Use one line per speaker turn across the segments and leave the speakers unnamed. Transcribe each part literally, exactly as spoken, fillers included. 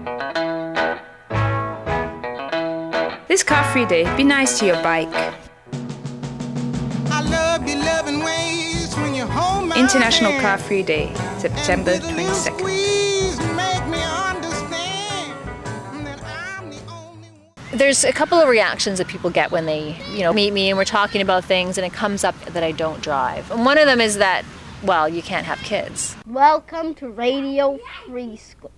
This car-free day, be nice to your bike.
I love your loving ways when you hold my
International
hand.
Car-Free Day, September
And with a little
twenty-second.
squeeze, make me understand that I'm the only one.
There's a couple of reactions that people get when they, you know, meet me and we're talking about things and it comes up that I don't drive. And one of them is that, well, you can't have kids.
Welcome to Radio Free School.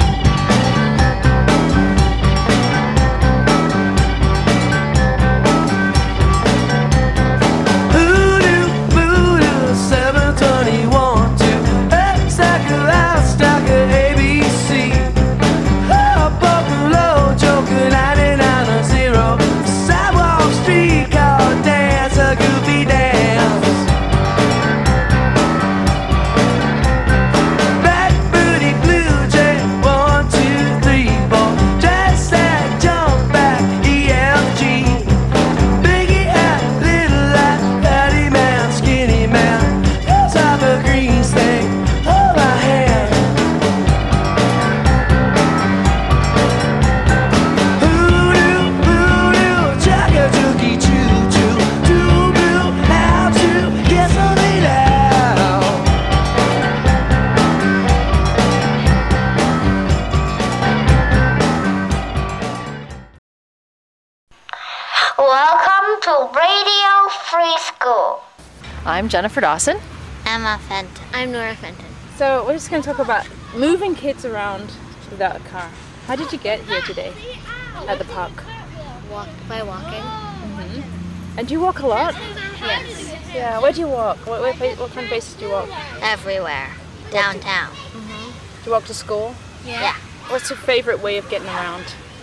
Welcome to Radio Free School.
I'm Jennifer Dawson.
Emma Fenton. I'm Nora Fenton.
So we're just going to talk about moving kids around without a car. How did you get here today at the park?
Walk by walking.
Mm-hmm. And do you walk a lot?
Yes.
Yeah, where do you walk? What, what, what kind of places do you walk?
Everywhere. Downtown.
Do you walk to school?
Yeah.
What's your favorite way of getting around?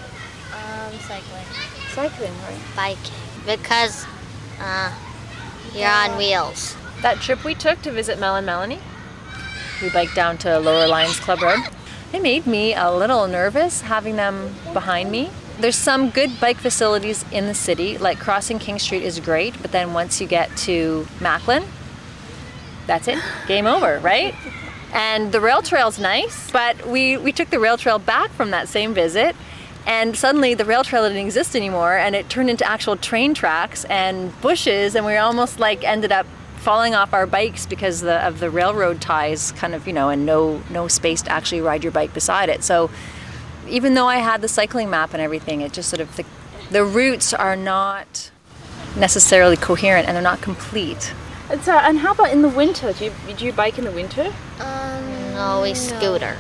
Um, cycling.
Cycling, right?
Biking. Because uh, you're on wheels.
That trip we took to visit Mel and Melanie, we biked down to Lower Lions Club Road. It made me a little nervous having them behind me. There's some good bike facilities in the city, like crossing King Street is great, but then once you get to Macklin, that's it, game over, right? And the rail trail's nice, but we, we took the rail trail back from that same visit, and suddenly the rail trail didn't exist anymore, and it turned into actual train tracks and bushes, and we almost like ended up falling off our bikes because the, of the railroad ties, kind of, you know, and no no space to actually ride your bike beside it. So even though I had the cycling map and everything, it just sort of, the, the routes are not necessarily coherent and they're not complete.
And so, and how about in the winter? Do you, do you bike in the winter?
Um,
No, we scooter.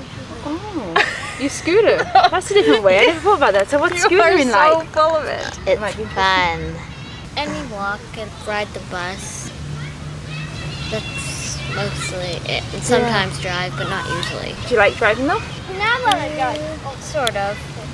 Oh, you scooter. That's a different way. I never thought about that. So what's scootering like?
full of it.
It's
might be
fun.
And we walk and ride the bus. That's mostly it. And sometimes drive, but not usually.
Do you like driving though?
Sort of.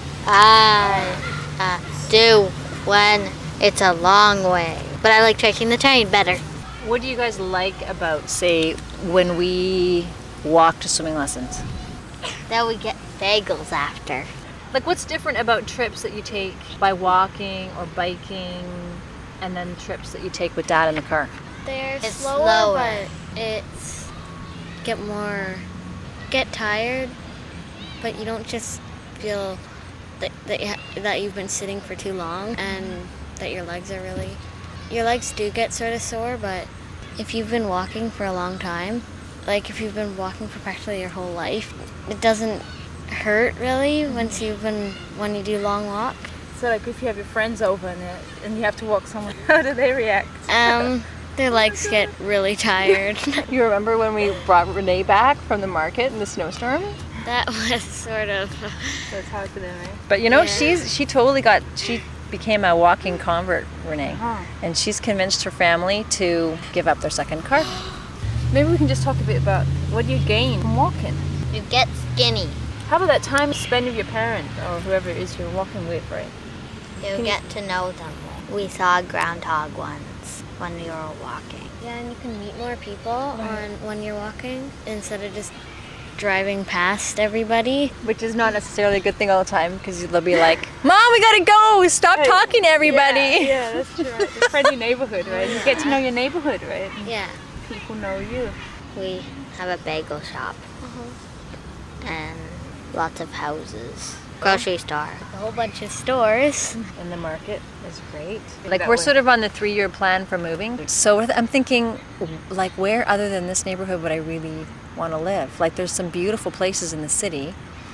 I uh, do when it's a long way. But I like taking the train better.
What do you guys like about, say, when we walk to swimming lessons?
Then we get bagels after.
Like, what's different about trips that you take by walking or biking and then trips that you take with Dad in the car?
They're
It's
slower,
slower.
but it's get more get tired, but you don't just feel that that, you ha- that you've been sitting for too long and that your legs are really your legs do get sort of sore, but if you've been walking for a long time, like if you've been walking for practically your whole life, it doesn't hurt really once you've been when you do long walk.
So like if you have your friends over and, it, and you have to walk somewhere, how do they react?
Um, their legs get really tired.
You remember when we brought Renee back from the market in the snowstorm?
That was sort of.
So it's hard for them, right?
But you know,
Yeah.
she's she totally got, she became a walking convert, Renee.
Oh.
And she's convinced her family to give up their second car.
Maybe we can just talk a bit about what do you gain from walking?
You get skinny.
How about that time spent with your parent or whoever it is you're walking with, right?
You get to know them. We saw a groundhog once when we were walking.
Yeah, and you can meet more people on when you're walking instead of just driving past everybody.
Which is not necessarily a good thing all the time, because they'll be like, Mom, we gotta go, stop
Right.
talking to everybody.
Yeah, yeah, that's true. Right? It's a friendly neighborhood, right? You get to know your neighborhood, right? And
Yeah.
people know you.
We have a bagel shop. And lots of houses. Grocery store. A whole bunch of stores.
And the market is great. Like we're sort of on the three-year plan for moving. So I'm thinking, like, where other than this neighborhood would I really want to live? Like, there's some beautiful places in the city,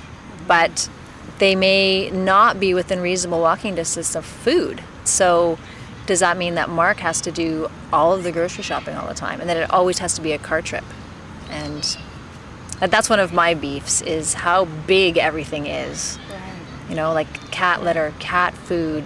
but they may not be within reasonable walking distance of food. So does that mean that Mark has to do all of the grocery shopping all the time, and that it always has to be a car trip? And that's one of my beefs, is how big everything is. You know, like cat litter, cat food,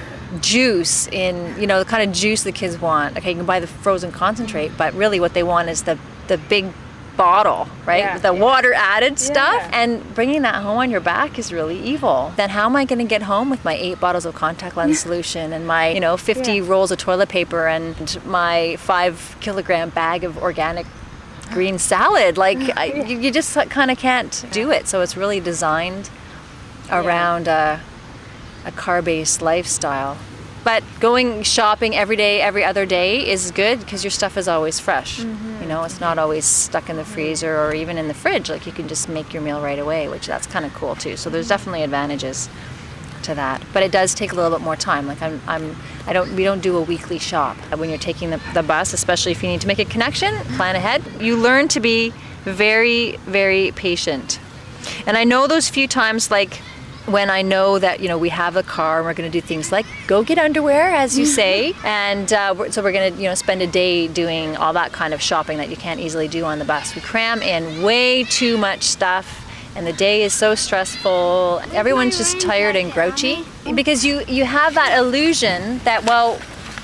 juice in, you know, the kind of juice the kids want. Okay, you can buy the frozen concentrate, but really what they want is the, the big bottle, right?
Yeah,
With the
yeah.
water added stuff.
Yeah.
And bringing that home on your back is really evil. Then how am I going to get home with my eight bottles of contact lens solution and my, you know, fifty
Yeah.
rolls of toilet paper and my five kilogram bag of organic green salad? Like, I, you, you just kind of can't do it. So it's really designed around a, a car-based lifestyle. But going shopping every day, every other day is good because your stuff is always fresh. Mm-hmm. You know, it's not always stuck in the freezer or even in the fridge. Like, you can just make your meal right away, which that's kind of cool too. So there's definitely advantages to that. But it does take a little bit more time. Like I'm, I'm, I don't, we don't do a weekly shop. When you're taking the, the bus, especially if you need to make a connection, plan ahead. You learn to be very, very patient. And I know those few times, like, when I know that, you know, we have a car and we're going to do things like go get underwear, as you say, and uh, we're, so we're going to, you know, spend a day doing all that kind of shopping that you can't easily do on the bus. We cram in way too much stuff, and the day is so stressful. Everyone's just tired and grouchy because you, you have that illusion that, well,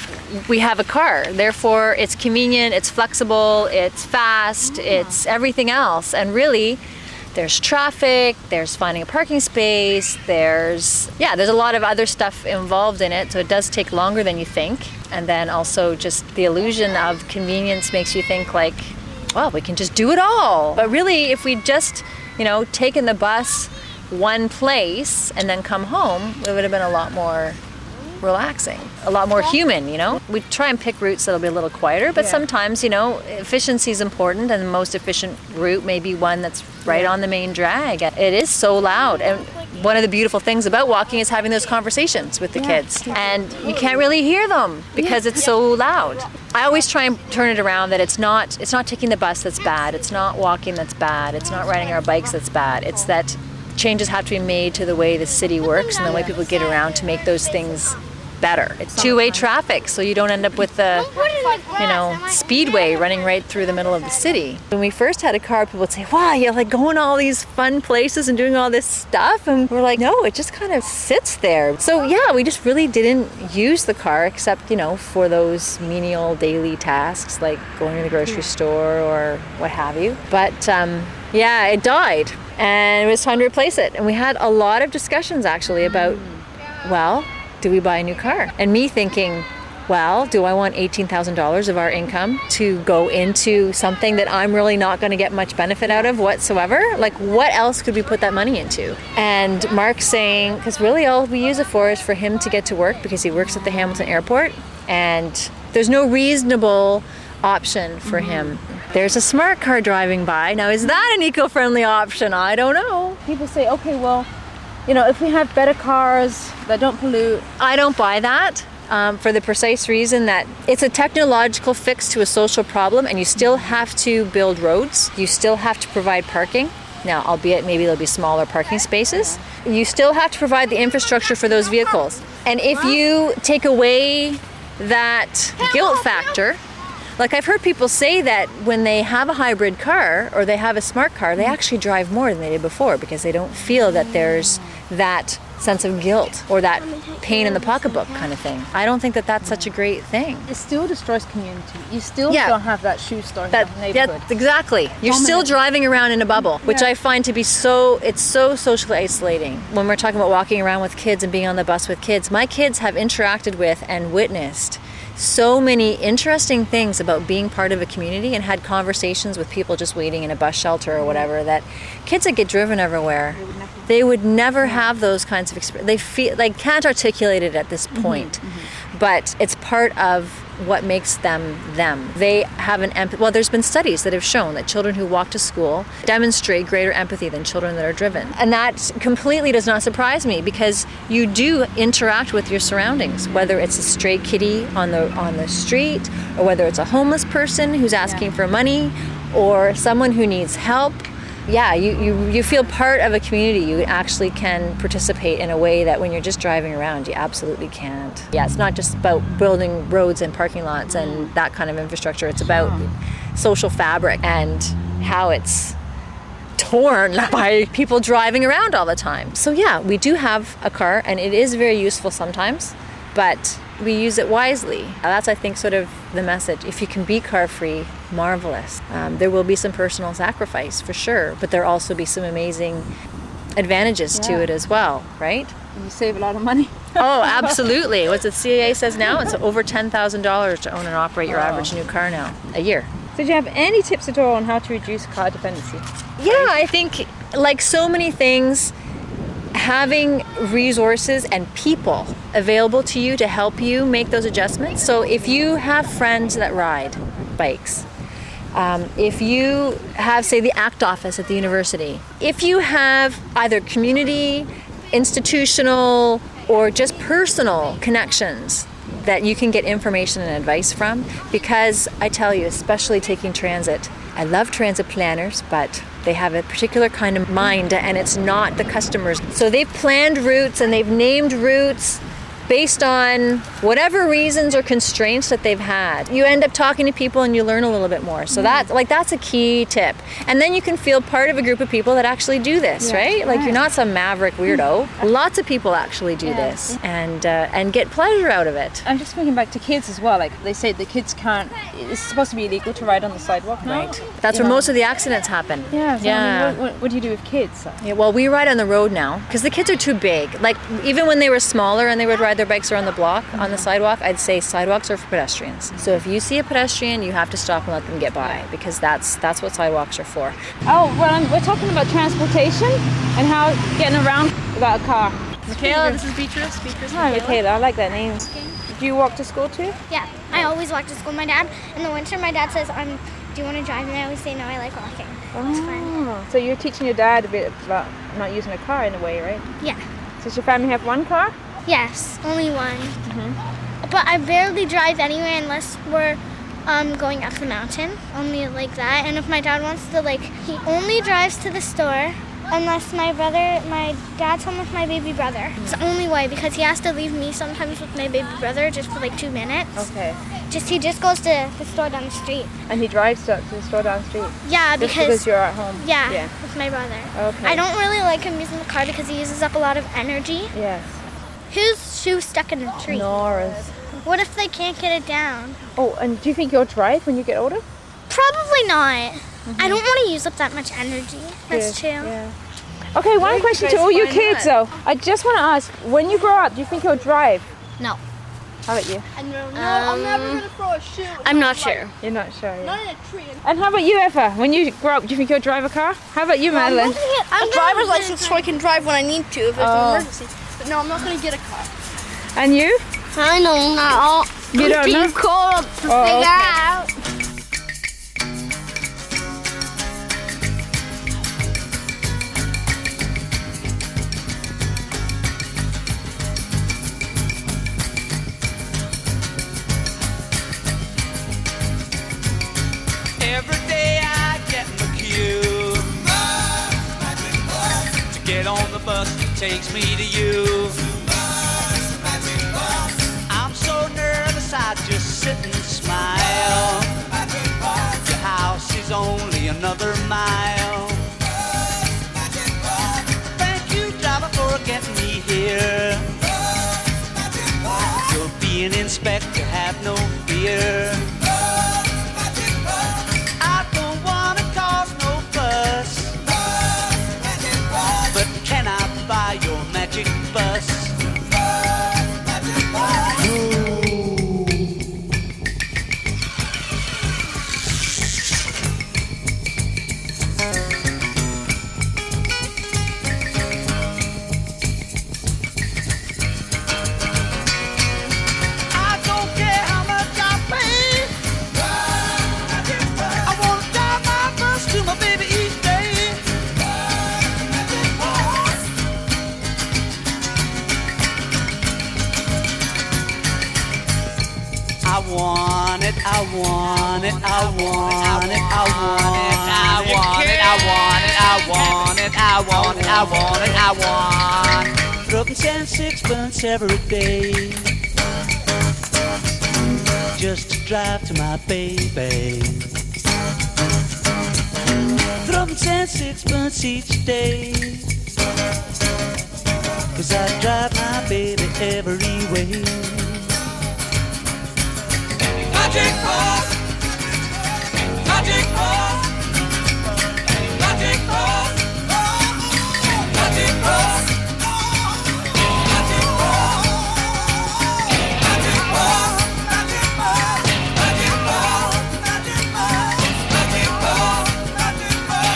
we have a car, therefore it's convenient, it's flexible, it's fast, it's everything else, and really, there's traffic, there's finding a parking space, there's, yeah, there's a lot of other stuff involved in it, so it does take longer than you think. And then also just the illusion of convenience makes you think like, well, we can just do it all. But really, if we just, you know, taken the bus one place and then come home, it would have been a lot more relaxing, a lot more human, you know? We try and pick routes that'll be a little quieter, but
Yeah.
sometimes, you know, efficiency is important, and the most efficient route may be one that's right on the main drag. It is so loud, and one of the beautiful things about walking is having those conversations with the kids, and you can't really hear them because it's so loud. I always try and turn it around that it's not, it's not taking the bus that's bad, it's not walking that's bad, it's not riding our bikes that's bad, it's that changes have to be made to the way the city works and the way people get around to make those things better. It's two-way traffic, so you don't end up with the, you know, speedway running right through the middle of the city. When we first had a car, people would say, wow, you're like going to all these fun places and doing all this stuff, and we're like, no, it just kind of sits there. So yeah, we just really didn't use the car except, you know, for those menial daily tasks like going to the grocery store or what have you. But um, yeah, it died, and it was time to replace it. And we had a lot of discussions actually about, well, do we buy a new car? And me thinking, well, do I want eighteen thousand dollars of our income to go into something that I'm really not going to get much benefit out of whatsoever? Like, what else could we put that money into? And Mark's saying, because really all we use it for is for him to get to work because he works at the Hamilton Airport, and there's no reasonable option for him. There's a smart car driving by. Now, is that an eco-friendly option? I don't know.
People say, okay, well, you know, if we have better cars that don't pollute.
I don't buy that um, for the precise reason that it's a technological fix to a social problem, and you still have to build roads. You still have to provide parking. Now, albeit maybe there'll be smaller parking spaces. You still have to provide the infrastructure for those vehicles. And if you take away that guilt factor, like I've heard people say that when they have a hybrid car or they have a smart car, they actually drive more than they did before because they don't feel that there's that sense of guilt or that pain in the pocketbook kind of thing. I don't think that that's such a great thing.
It still destroys community. You still
Yeah.
don't have that shoe store in
That,
the neighborhood.
that exactly. You're still driving around in a bubble, which
Yeah.
I find to be so, it's so socially isolating. When we're talking about walking around with kids and being on the bus with kids, my kids have interacted with and witnessed so many interesting things about being part of a community and had conversations with people just waiting in a bus shelter or whatever, that kids that get driven everywhere, they would never have those kinds of experiences. They feel, they can't articulate it at this point, but it's part of what makes them them. They have an empathy. Well, there's been studies that have shown that children who walk to school demonstrate greater empathy than children that are driven. And that completely does not surprise me, because you do interact with your surroundings, whether it's a stray kitty on the on the street, or whether it's a homeless person who's asking yeah. for money, or someone who needs help. Yeah, you, you, you feel part of a community. You actually can participate in a way that when you're just driving around, you absolutely can't. Yeah, it's not just about building roads and parking lots and that kind of infrastructure. It's about social fabric and how it's torn by people driving around all the time. So yeah, we do have a car, and it is very useful sometimes, but we use it wisely. That's, I think, sort of the message. If you can be car-free, marvelous. Um, there will be some personal sacrifice for sure, but there'll also be some amazing advantages yeah. to it as well, right?
And you save a lot of money.
Oh, absolutely. What the C A A says now, it's over ten thousand dollars to own and operate your oh. average new car now, a year.
So do you have any tips at all on how to reduce car dependency?
Yeah, I think like so many things, having resources and people available to you to help you make those adjustments. So if you have friends that ride bikes, um, if you have, say, the ACT office at the university, if you have either community, institutional, or just personal connections that you can get information and advice from, because I tell you, especially taking transit, I love transit planners, but they have a particular kind of mind, and it's not the customers. So they've planned routes and they've named routes based on whatever reasons or constraints that they've had. You end up talking to people and you learn a little bit more. So that, like, that's a key tip. And then you can feel part of a group of people that actually do this, yeah, right? Like, you're not some maverick weirdo. Lots of people actually do yeah. this and uh, and get pleasure out of it.
I'm just thinking back to kids as well. Like, they say the kids can't, it's supposed to be illegal to ride on the sidewalk now.
Right. That's
you
where
know?
most of the accidents happen.
Yeah. So
yeah.
I mean, what, what, what do you do with kids?
Yeah, well, we ride on the road now because the kids are too big. Like, even when they were smaller and they would ride their bikes around the block, on the sidewalk, I'd say sidewalks are for pedestrians. So if you see a pedestrian, you have to stop and let them get by, because that's that's what sidewalks are for.
Oh, well, I'm, we're talking about transportation and how getting around without a car.
Michaela, this is Beatrice. Beatrice.
Hi, Michaela. I like that name. Do you walk to school too?
Yeah, I always walk to school. My dad, in the winter, my dad says, um, do you want to drive? And I always say, no, I like walking.
Oh,
it's fun.
So you're teaching your dad a bit about not using a car in a way, right?
Yeah.
So does your family have one car?
Yes, only one.
Mm-hmm.
But I barely drive anywhere unless we're um, going up the mountain, only like that. And if my dad wants to, like, he only drives to the store unless my brother, my dad's home with my baby brother. It's the only way, because he has to leave me sometimes with my baby brother just for like two minutes.
Okay.
Just He just goes to the store down the street.
And he drives to, to the store down the street?
Yeah,
just
because,
because you're at home?
Yeah,
yeah,
with my brother.
Okay.
I don't really like him using the car because he uses up a lot of energy.
Yes.
Whose shoe's stuck in a tree?
Nora's.
What if they can't get it down?
Oh, and do you think you'll drive when you get older?
Probably not. Mm-hmm. I don't want to use up that much energy. That's
yeah.
true.
Yeah. Okay, one
Where
question
you
to all you
find
kids
that?
though. I just want to ask, when you grow up, do you think you'll drive?
No.
How about you?
I know, no, I'm never gonna throw a shoe.
I'm not sure.
You're not sure. Yeah.
Not in a tree.
And how about you, Eva? When you grow up, do you think you'll drive a car? How about you, Madeline?
I'm gonna get a driver's license so I can drive when I need to if there's
Oh.
an emergency. But no, I'm not gonna get a car.
And you?
I know now.
You don't know?
Cold to
Oh,
figure
okay.
out.
Every day I get in the queue to get on the bus that takes me to you. I'm so nervous I just sit and smile. Your house is only another mile. Thank you, driver, for getting me here. You'll be an inspector, have no fear. I don't wanna cause no fuss, but can I buy your magic bus? I don't care how much I pay. I want it, I want it, I want it, I want it, I want it, I want it, I want it, I want it, I want. Threepence and sixpence every day, just to drive to my baby. Threepence and sixpence each day, 'cause I drive my baby every way. Magic Bus, Magic Bus, Magic Bus, Magic Bus, Magic Bus, Magic Bus, Magic Bus, Magic Bus, Magic Bus, Magic Bus, Magic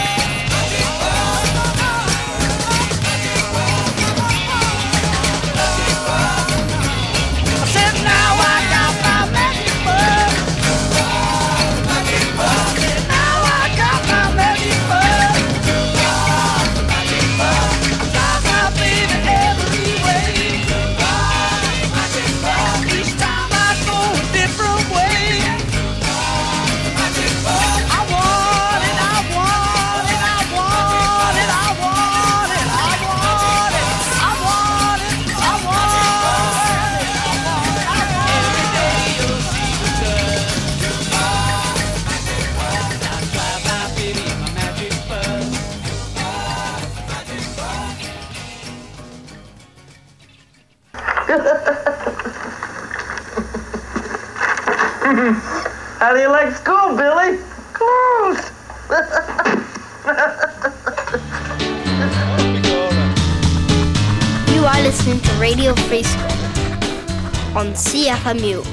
Bus. I said now I got my magic bus. Magic bus. Now I got my magic bus. Magic bus. I drive my baby every way. Magic bus. Each time I go a different way. Magic bus. I want it, I want it, I want it, I want it, I want it, I want it, I want it. Every day you'll see the touch. I drive my baby in my magic bus.
How do you like school, Billy? Close.
You are listening to Radio Free School on C F M U.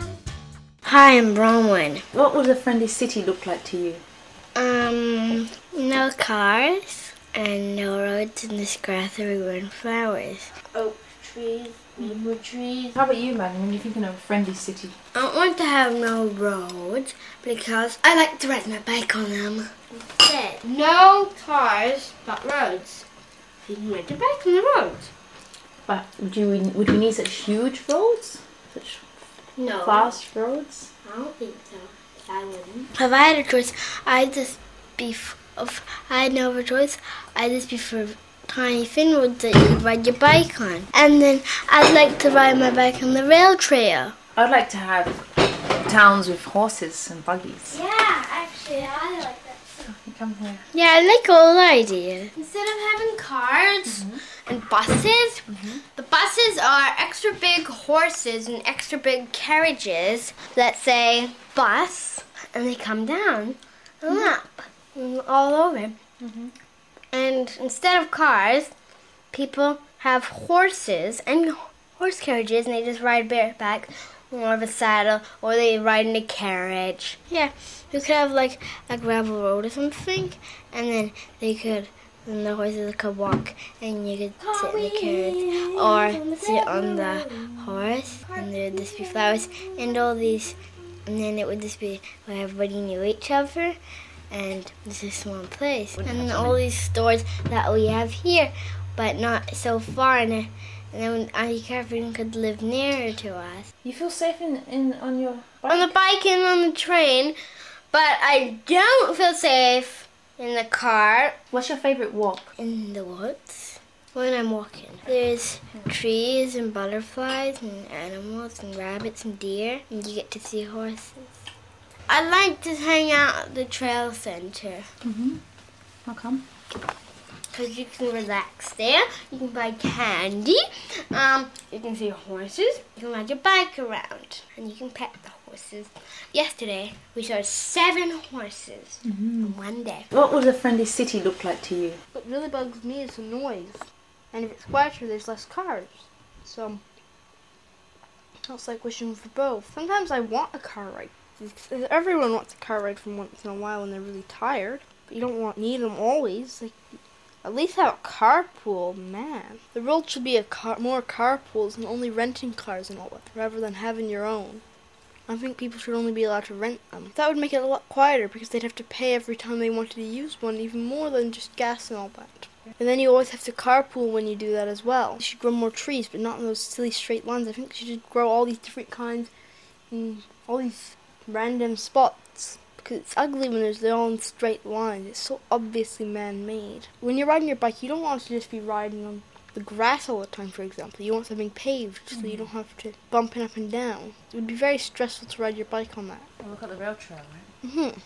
Hi, I'm Bronwyn.
What would a friendly city look like to you?
Um, no cars and no roads and this grass everywhere and flowers. Oak trees, maple trees.
How about you, Madeline, when you're thinking of a friendly city?
I don't want to have no roads because I like to ride my bike on them. Instead, no cars, but roads. You can ride your bike on the roads.
But would you would we need such huge roads? Such
No.
fast roads?
I don't think so. I wouldn't. If I had a choice, I'd just be. F- if I had no other choice, I'd just be for tiny thin roads that you could ride your bike on. And then I'd like to ride my bike on the rail trail.
I'd like to have towns with horses and buggies.
Yeah, actually, I like that.
You come here.
Yeah, I like all the ideas. Instead of having cars and buses, the buses are extra big horses and extra big carriages that say bus, and they come down and up and all over. And instead of cars, people have horses and horse carriages, and they just ride bareback or of a saddle, or they ride in a carriage. Yeah, you could have like a gravel road or something, and then they could, and the horses could walk, and you could sit in the carriage or sit on the horse, and there would just be flowers and all these, and then it would just be where everybody knew each other, and this is a small place, and all these stores that we have here, but not so far, and and then Auntie Catherine could live nearer to us.
You feel safe in, in on your bike?
On the bike and on the train, but I don't feel safe in the car.
What's your favourite walk?
In the woods when I'm walking. There's trees and butterflies and animals and rabbits and deer, and you get to see horses. I like to hang out at the trail center.
Mm-hmm. How come?
Because you can relax there, you can buy candy, um, you can see horses, you can ride your bike around, and you can pet the horses. Yesterday, we saw seven horses in one day.
What would a friendly city look like to you?
What really bugs me is the noise. And if it's quieter, there's less cars. So, it's like wishing for both. Sometimes I want a car ride. Everyone wants a car ride from once in a while when they're really tired. But you don't want need them always. Like, at least have a carpool, man. The world should be a car, more carpools and only renting cars and all that, rather than having your own. I think people should only be allowed to rent them. That would make it a lot quieter because they'd have to pay every time they wanted to use one, even more than just gas and all that. And then you always have to carpool when you do that as well. You should grow more trees, but not in those silly straight lines. I think you should grow all these different kinds, and all these random spots. Because it's ugly when there's their own straight lines. It's so obviously man-made. When you're riding your bike, you don't want to just be riding on the grass all the time, for example. You want something paved so you don't have to bumping up and down. It would be very stressful to ride your bike on that.
And look at the rail trail, right?
Mm-hmm.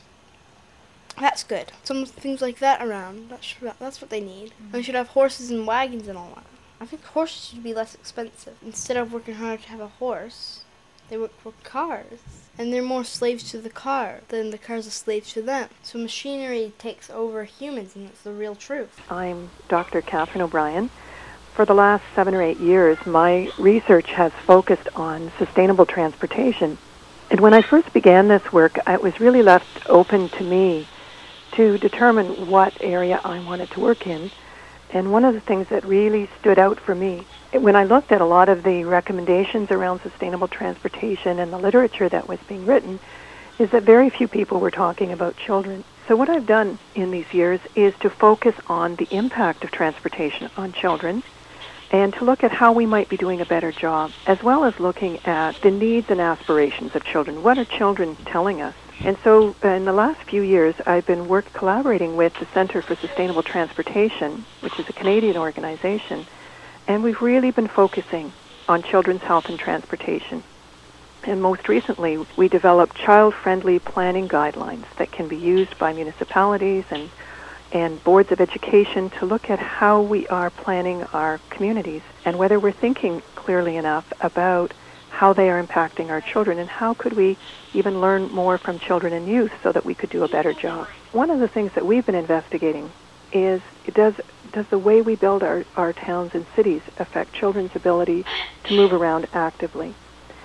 That's good. Some things like that around. That's, that's what they need. Mm-hmm. And we should have horses and wagons and all that. I think horses should be less expensive. Instead of working hard to have a horse, they work for cars. And they're more slaves to the car than the car's a slave to them. So machinery takes over humans, and that's the real truth.
I'm Doctor Catherine O'Brien. For the last seven or eight years, my research has focused on sustainable transportation. And when I first began this work, it was really left open to me to determine what area I wanted to work in. And one of the things that really stood out for me, when I looked at a lot of the recommendations around sustainable transportation and the literature that was being written, is that very few people were talking about children. So what I've done in these years is to focus on the impact of transportation on children and to look at how we might be doing a better job, as well as looking at the needs and aspirations of children. What are children telling us? And so uh, in the last few years, I've been work collaborating with the Centre for Sustainable Transportation, which is a Canadian organization, and we've really been focusing on children's health and transportation. And most recently, we developed child-friendly planning guidelines that can be used by municipalities and, and boards of education to look at how we are planning our communities and whether we're thinking clearly enough about how they are impacting our children, and how could we even learn more from children and youth so that we could do a better job. One of the things that we've been investigating is, does does the way we build our, our towns and cities affect children's ability to move around actively?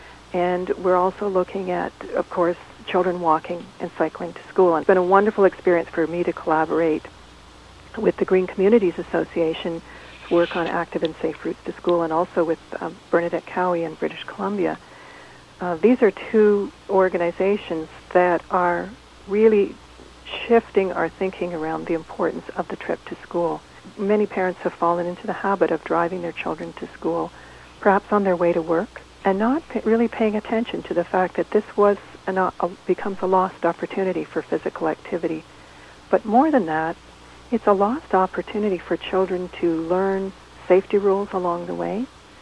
And we're also looking at, of course, children walking and cycling to school. And it's been a wonderful experience for me to collaborate with the Green Communities Association work on active and safe routes to school, and also with um, Bernadette Cowie in British Columbia. Uh, these are two organizations that are really shifting our thinking around the importance of the trip to school. Many parents have fallen into the habit of driving their children to school, perhaps on their way to work, and not pa- really paying attention to the fact that this was an, a, becomes a lost opportunity for physical activity. But more than that, it's a lost opportunity for children to learn safety rules along the way.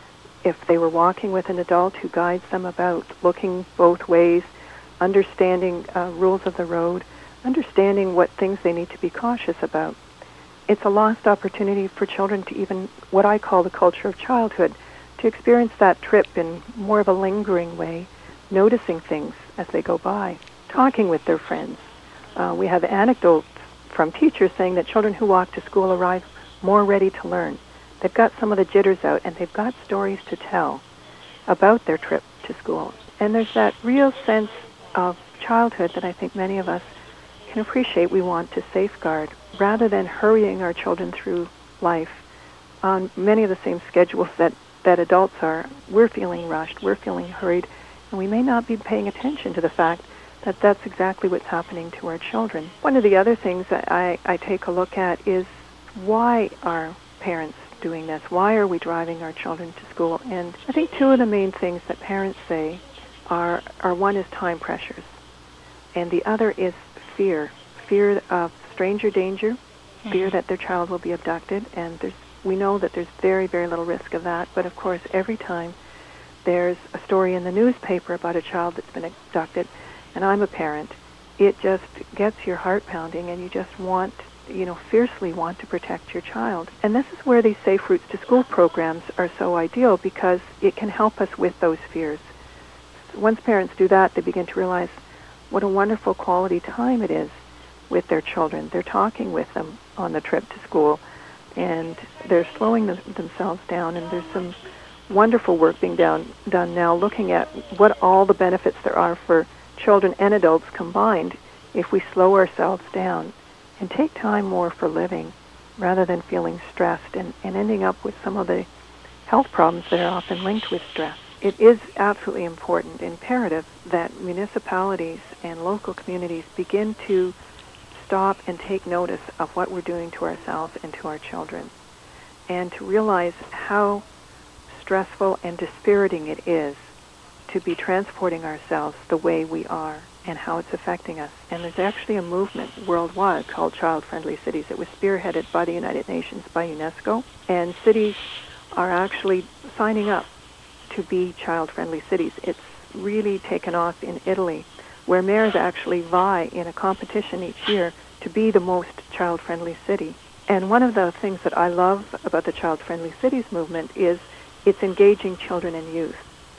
If they were walking with an adult who guides them about looking both ways, understanding uh, rules of the road, understanding what things they need to be cautious about. It's a lost opportunity for children to even, what I call the culture of childhood, to experience that trip in more of a lingering way, noticing things as they go by, talking with their friends. Uh, we have anecdotes from teachers saying that children who walk to school arrive more ready to learn. They've got some of the jitters out, and they've got stories to tell about their trip to school. And there's that real sense of childhood that I think many of us can appreciate we want to safeguard, rather than hurrying our children through life on many of the same schedules that, that adults are. We're feeling rushed, we're feeling hurried, and we may not be paying attention to the fact that that's exactly what's happening to our children. One of the other things that I, I take a look at is, why are parents doing this? Why are we driving our children to school? And I think two of the main things that parents say are, are one is time pressures, and the other is fear. Fear of stranger danger, mm-hmm. fear that their child will be abducted, and there's, we know that there's very, very little risk of that, but of course every time there's a story in the newspaper about a child that's been abducted, and I'm a parent, it just gets your heart pounding, and you just want, you know, fiercely want to protect your child. And this is where these Safe Routes to School programs are so ideal, because it can help us with those fears. Once parents do that, they begin to realize what a wonderful quality time it is with their children. They're talking with them on the trip to school, and they're slowing them, themselves down, and there's some wonderful work being down, done now looking at what all the benefits there are for children and adults combined if we slow ourselves down and take time more for living rather than feeling stressed and, and ending up with some of the health problems that are often linked with stress. It is absolutely important, imperative, that municipalities and local communities begin to stop and take notice of what we're doing to ourselves and to our children, and to realize how stressful and dispiriting it is to be transporting ourselves the way we are. and how it's affecting us. And there's actually a movement worldwide called Child-Friendly Cities. It was spearheaded by the United Nations, by UNESCO, and cities are actually signing up to be child-friendly cities. It's really taken off in Italy, where mayors actually vie in a competition each year to be the most child-friendly city. And one of the things that I love about the Child-Friendly Cities movement is it's engaging children and youth.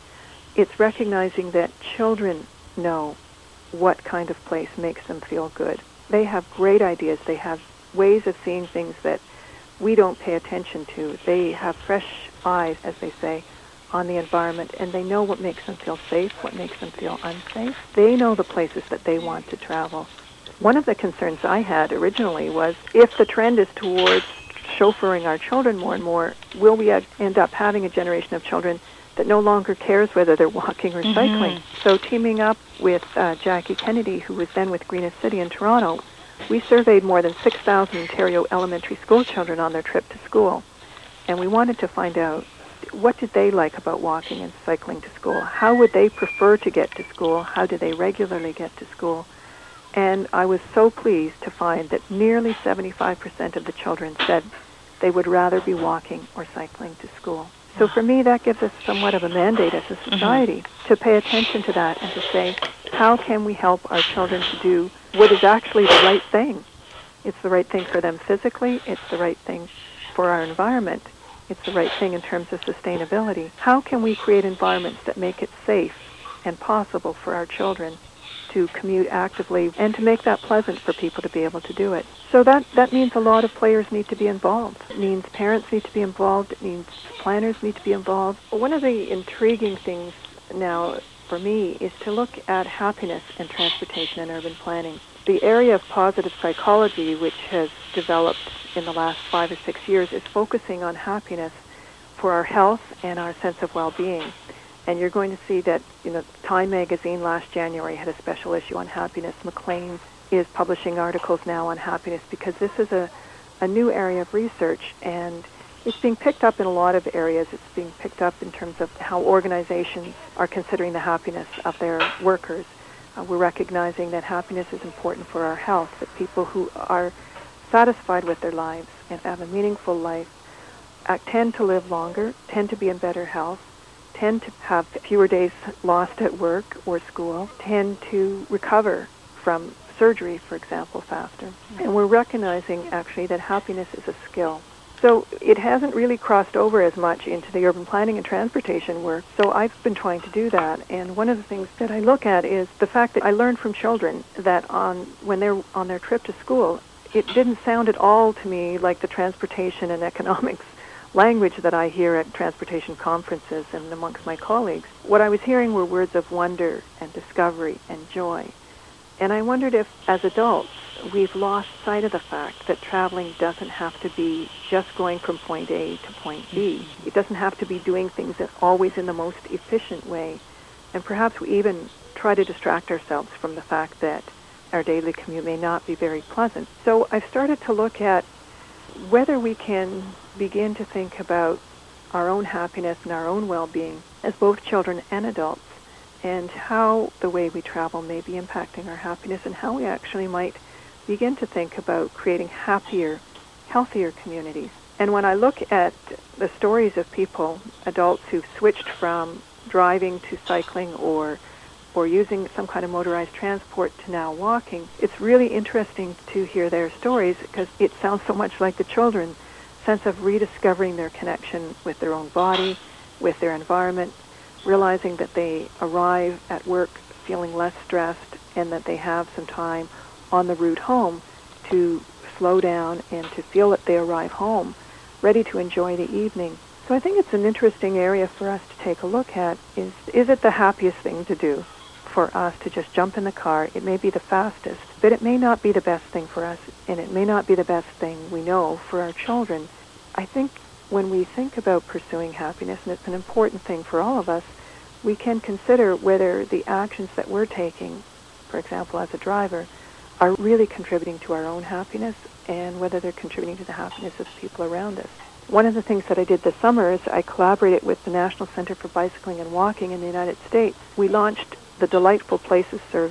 It's recognizing that children know what kind of place makes them feel good. They have great ideas. They have ways of seeing things that we don't pay attention to. They have fresh eyes, as they say, on the environment, and they know what makes them feel safe, what makes them feel unsafe. They know the places that they want to travel. One of the concerns I had originally was if the trend is towards chauffeuring our children more and more, will we end up having a generation of children that no longer cares whether they're walking or cycling? Mm-hmm. So teaming up with uh, Jackie Kennedy, who was then with Greenest City in Toronto, we surveyed more than six thousand Ontario elementary school children on their trip to school. And we wanted to find out, what did they like about walking and cycling to school? How would they prefer to get to school? How do they regularly get to school? And I was so pleased to find that nearly seventy-five percent of the children said they would rather be walking or cycling to school. So for me, that gives us somewhat of a mandate as a society mm-hmm. to pay attention to that and to say, how can we help our children to do what is actually the right thing? It's the right thing for them physically. It's the right thing for our environment. It's the right thing in terms of sustainability. How can we create environments that make it safe and possible for our children to commute actively and to make that pleasant for people to be able to do it? So that, that means a lot of players need to be involved. It means parents need to be involved. It means planners need to be involved. One of the intriguing things now for me is to look at happiness and transportation and urban planning. The area of positive psychology, which has developed in the last five or six years, is focusing on happiness for our health and our sense of well-being. And you're going to see that, you know, Time magazine last January had a special issue on happiness. Maclean is publishing articles now on happiness because this is a, a new area of research, and it's being picked up in a lot of areas. It's being picked up in terms of how organizations are considering the happiness of their workers. Uh, we're recognizing that happiness is important for our health, that people who are satisfied with their lives and have a meaningful life uh, tend to live longer, tend to be in better health, tend to have fewer days lost at work or school, tend to recover from surgery, for example, faster. And we're recognizing, actually, that happiness is a skill. So it hasn't really crossed over as much into the urban planning and transportation work, so I've been trying to do that. And one of the things that I look at is the fact that I learned from children that on when they're on their trip to school, it didn't sound at all to me like the transportation and economics language that I hear at transportation conferences and amongst my colleagues. What I was hearing were words of wonder and discovery and joy. And I wondered if, as adults, we've lost sight of the fact that traveling doesn't have to be just going from point A to point B. It doesn't have to be doing things that always in the most efficient way. And perhaps we even try to distract ourselves from the fact that our daily commute may not be very pleasant. So I've started to look at whether we can begin to think about our own happiness and our own well-being as both children and adults, and how the way we travel may be impacting our happiness, and how we actually might begin to think about creating happier, healthier communities. And when I look at the stories of people, adults who've switched from driving to cycling or or using some kind of motorized transport to now walking, it's really interesting to hear their stories because it sounds so much like the children's sense of rediscovering their connection with their own body, with their environment, realizing that they arrive at work feeling less stressed and that they have some time on the route home to slow down and to feel that they arrive home ready to enjoy the evening. So I think it's an interesting area for us to take a look at. Is, is it the happiest thing to do for us to just jump in the car? It may be the fastest, but it may not be the best thing for us, and it may not be the best thing we know for our children. I think when we think about pursuing happiness, and it's an important thing for all of us, we can consider whether the actions that we're taking, for example, as a driver, are really contributing to our own happiness and whether they're contributing to the happiness of people around us. One of the things that I did this summer is I collaborated with the National Center for Bicycling and Walking in the United States. We launched the Delightful Places Survey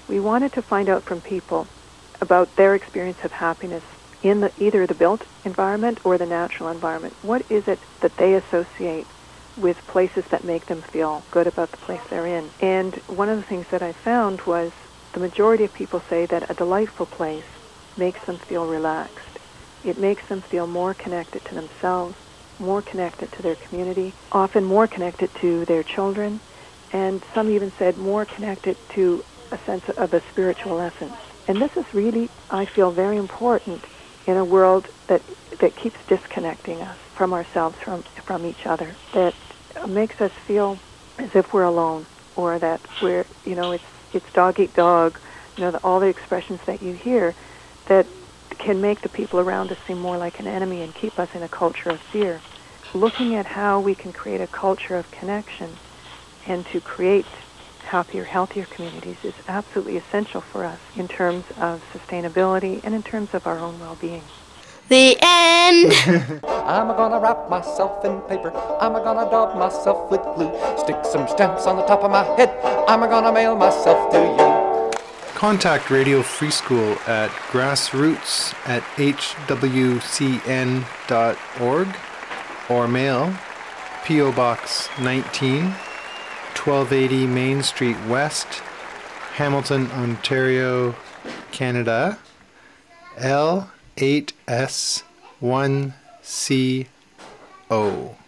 We wanted to find out from people about their experience of happiness in the, either the built environment or the natural environment. What is it that they associate with places that make them feel good about the place they're in? And one of the things that I found was the majority of people say that a delightful place makes them feel relaxed. It makes them feel more connected to themselves, more connected to their community, often more connected to their children, and some even said more connected to a sense of a spiritual essence. And this is really, I feel, very important in a world that that keeps disconnecting us from ourselves, from from each other, that makes us feel as if we're alone, or that we're, you know, it's it's dog eat dog, you know, the, all the expressions that you hear that can make the people around us seem more like an enemy and keep us in a culture of fear. Looking at how we can create a culture of connection and to create happier, healthier communities is absolutely essential for us in terms of sustainability and in terms of our own well-being.
The end.
I'm gonna wrap myself in paper. I'm gonna daub myself with glue. Stick some stamps on the top of my head. I'm gonna mail myself to you.
Contact Radio Free School at grassroots at h w c n dot org or mail P O Box nineteen, twelve eighty Main Street West, Hamilton, Ontario, Canada, L eight S one C O.